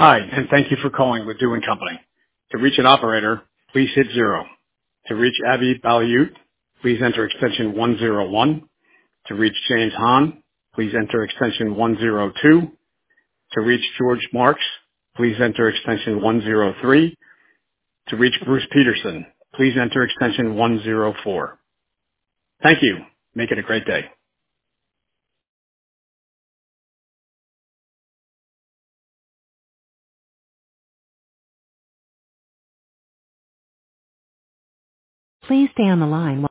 Hi, and thank you for calling Ledoux & Company. To reach an operator, please hit 0. To reach Abby Baliute, please enter extension 101. To reach James Hahn, please enter extension 102. To reach George Marks, please enter extension 103. To reach Bruce Peterson, please enter extension 104. Thank you. Make it a great day. Please stay on the line